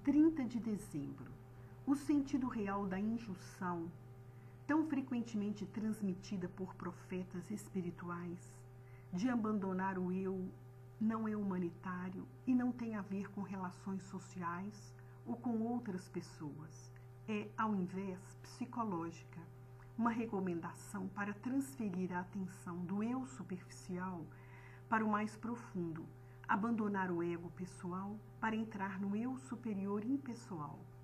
30 de dezembro. O sentido real da injunção, tão frequentemente transmitida por profetas espirituais, de abandonar o eu, não é humanitário e não tem a ver com relações sociais ou com outras pessoas. É, ao invés, psicológica, uma recomendação para transferir a atenção do eu superficial para o mais profundo, abandonar o ego pessoal para entrar no eu superior impessoal.